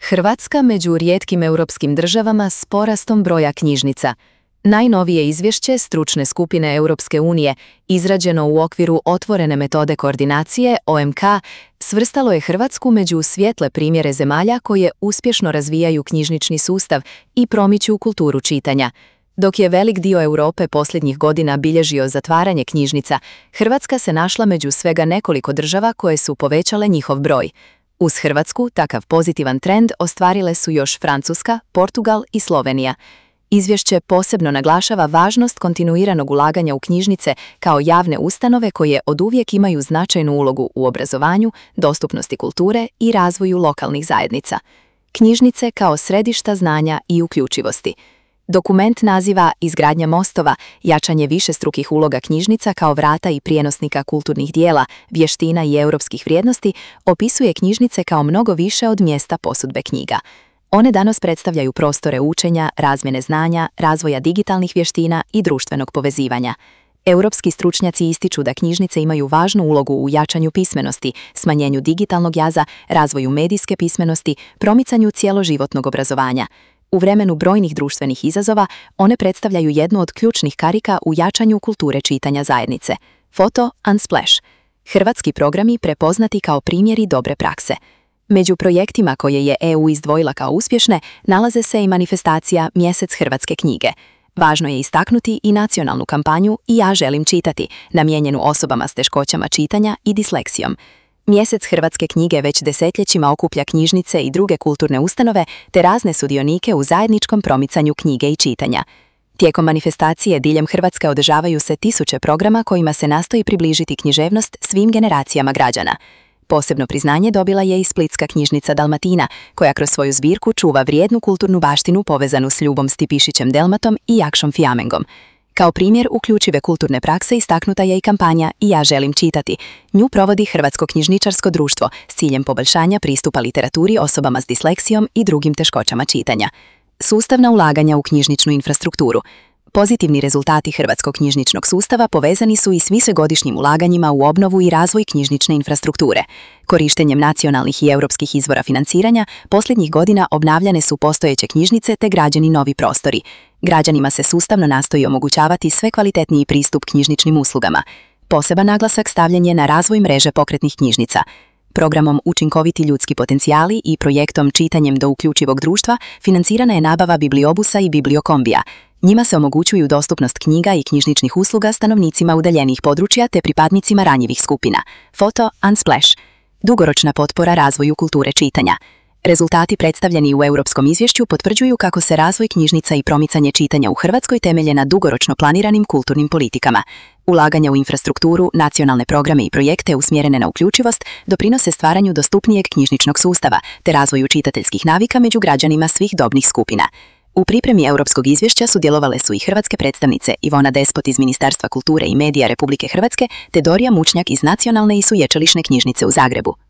Hrvatska među rijetkim europskim državama s porastom broja knjižnica. Najnovije izvješće stručne skupine Europske unije, izrađeno u okviru otvorene metode koordinacije OMK, svrstalo je Hrvatsku među svjetle primjere zemalja koje uspješno razvijaju knjižnični sustav i promiču kulturu čitanja. Dok je velik dio Europe posljednjih godina bilježio zatvaranje knjižnica, Hrvatska se našla među svega nekoliko država koje su povećale njihov broj. Uz Hrvatsku takav pozitivan trend ostvarile su još Francuska, Portugal i Slovenija. Izvješće posebno naglašava važnost kontinuiranog ulaganja u knjižnice kao javne ustanove koje oduvijek imaju značajnu ulogu u obrazovanju, dostupnosti kulture i razvoju lokalnih zajednica. Knjižnice kao središta znanja i uključivosti. Dokument naziva Izgradnja mostova, jačanje višestrukih uloga knjižnica kao vrata i prijenosnika kulturnih dijela, vještina i europskih vrijednosti, opisuje knjižnice kao mnogo više od mjesta posudbe knjiga. One danas predstavljaju prostore učenja, razmjene znanja, razvoja digitalnih vještina i društvenog povezivanja. Europski stručnjaci ističu da knjižnice imaju važnu ulogu u jačanju pismenosti, smanjenju digitalnog jaza, razvoju medijske pismenosti, promicanju cjeloživotnog obrazovanja. U vremenu brojnih društvenih izazova, one predstavljaju jednu od ključnih karika u jačanju kulture čitanja zajednice. Foto Unsplash. Hrvatski programi prepoznati kao primjeri dobre prakse. Među projektima koje je EU izdvojila kao uspješne, nalaze se i manifestacija Mjesec hrvatske knjige. Važno je istaknuti i nacionalnu kampanju I ja želim čitati, namijenjenu osobama s teškoćama čitanja i disleksijom. Mjesec hrvatske knjige već desetljećima okuplja knjižnice i druge kulturne ustanove te razne sudionike u zajedničkom promicanju knjige i čitanja. Tijekom manifestacije diljem Hrvatske održavaju se tisuće programa kojima se nastoji približiti književnost svim generacijama građana. Posebno priznanje dobila je i Splitska knjižnica Dalmatina, koja kroz svoju zbirku čuva vrijednu kulturnu baštinu povezanu s Ljubom Stipišićem Delmatom i Jakšom Fiamengom. Kao primjer uključive kulturne prakse istaknuta je i kampanja I ja želim čitati. Nju provodi Hrvatsko knjižničarsko društvo s ciljem poboljšanja pristupa literaturi osobama s disleksijom i drugim teškoćama čitanja. Sustavna ulaganja u knjižničnu infrastrukturu. Pozitivni rezultati hrvatskog knjižničnog sustava povezani su i s višegodišnjim ulaganjima u obnovu i razvoj knjižnične infrastrukture. Korištenjem nacionalnih i europskih izvora financiranja, posljednjih godina obnavljane su postojeće knjižnice te građeni novi prostori. Građanima se sustavno nastoji omogućavati sve kvalitetniji pristup knjižničnim uslugama. Poseban naglasak stavljen je na razvoj mreže pokretnih knjižnica. Programom Učinkoviti ljudski potencijali i projektom Čitanjem do uključivog društva financirana je nabava bibliobusa i bibliokombija. Njima se omogućuju dostupnost knjiga i knjižničnih usluga stanovnicima udaljenijih područja te pripadnicima ranjivih skupina. Foto Unsplash. Dugoročna potpora razvoju kulture čitanja. Rezultati predstavljeni u europskom izvješću potvrđuju kako se razvoj knjižnica i promicanje čitanja u Hrvatskoj temelje na dugoročno planiranim kulturnim politikama. Ulaganja u infrastrukturu, nacionalne programe i projekte usmjerene na uključivost doprinose stvaranju dostupnijeg knjižničnog sustava te razvoju čitateljskih navika među građanima svih dobnih skupina. U pripremi europskog izvješća sudjelovale su i hrvatske predstavnice Ivona Despot iz Ministarstva kulture i medija Republike Hrvatske te Dorija Mučnjak iz Nacionalne i sveučilišne knjižnice u Zagrebu.